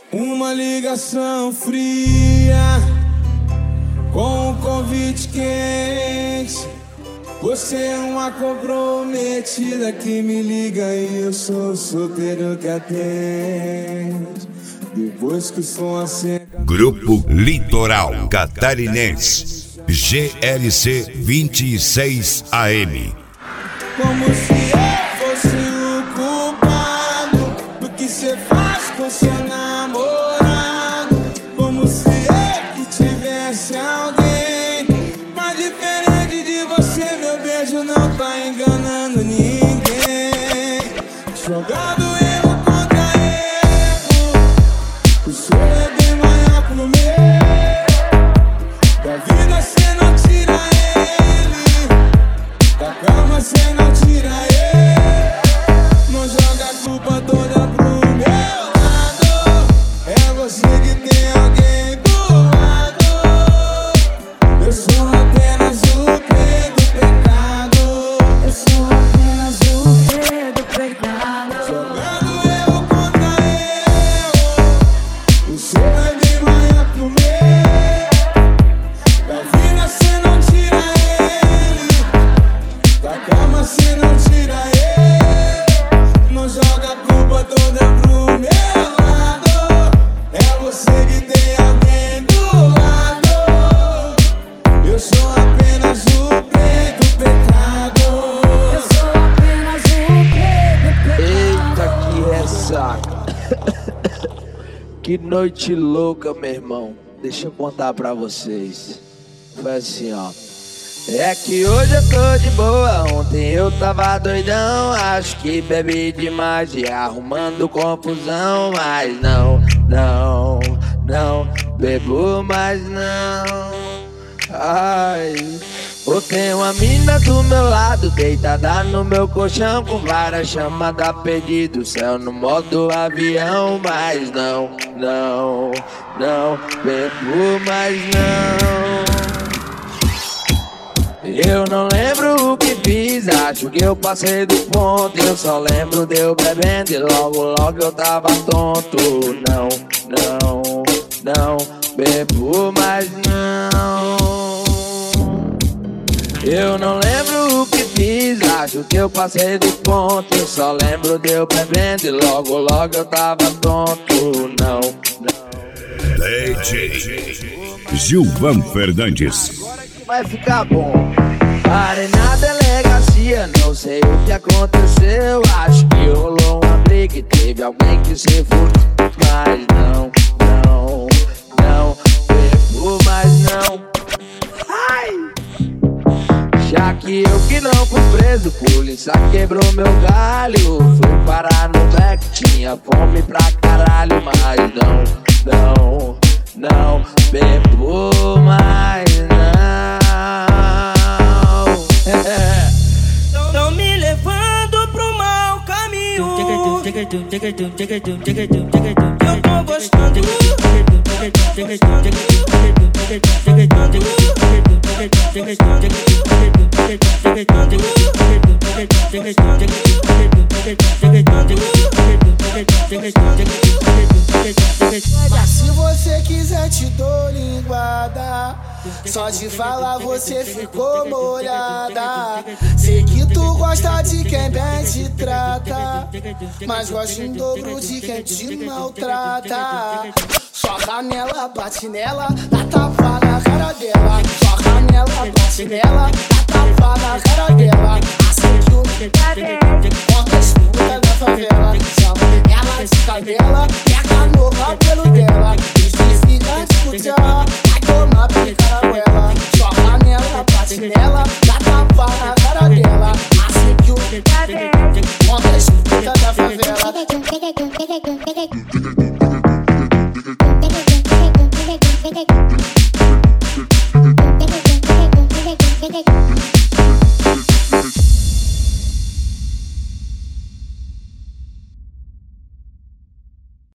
Uma ligação fria com um convite quente. Você é uma comprometida que me liga e eu sou solteiro que atende. Depois que o som acende. Grupo Litoral Catarinense, GLC 26 AM. Como se eu fosse o culpado do que cê faz com seu namorado. Como se eu que tivesse alguém. Mas diferente de você, meu beijo não tá enganando ninguém. Jogado erro contra erro, o seu é bem maior que o meu. Da vida cê não tira ele, da cama cê não tira ele. Não joga a culpa toda pro meu lado. É você que tem alguém do lado. Eu sou apenas o rei do pecado. Eu sou apenas o rei do pecado. Jogando erro contra erro, o seu é bem maior que o meu. Da vida cê não tira ele, da cama cê não tira ele. Não joga a culpa toda pro meu lado. É você que tem alguém do lado. Eu sou apenas o rei do pecado. Eu sou apenas o rei do pecado. Eita, que ressaca. Que noite louca, meu irmão. Deixa eu contar pra vocês. Foi assim, ó. É que hoje eu tô de boa. Ontem eu tava doidão. Acho que bebi demais e arrumando confusão. Mas não bebo mais não. Ai, eu tenho uma mina do meu lado, deitada no meu colchão, com várias chamadas perdido, céu no modo avião. Mas não bebo mais não. Eu não lembro o que fiz, acho que eu passei do ponto. Eu só lembro de eu bebendo e logo eu tava tonto. Não bebo mais não. Eu não lembro o que fiz, acho que eu passei do ponto. Eu só lembro de eu bebendo e logo eu tava tonto. Não. DJ Gilvan Fernandes. Agora que vai ficar bom. Parei na delegacia, não sei o que aconteceu. Acho que rolou uma briga e teve alguém que se fudeu. Mas não bebo mais não. Ai! Já que eu que não fui preso, polícia quebrou meu galho. Fui parar no back, tinha fome pra caralho. Mas não bebo mais não. Tão me levando pro mau caminho. Eu tô gostando. Mas se você quiser te dou linguada. Só de falar você ficou molhada. Sei que tu gosta de quem bem te trata, mas gosta em dobro de quem te maltrata. Soca nela, bate nela, dá tapa na cara dela. Soca nela, bate nela, dá tapa na cara dela. Assim que o conta a escuta da favela. Chama ela de cadela, pega no cabelo dela. Desliga de cutia, vai tomar picaruela. Soca nela, bate nela, dá tapa na cara dela. Assim que o conta a escuta da favela.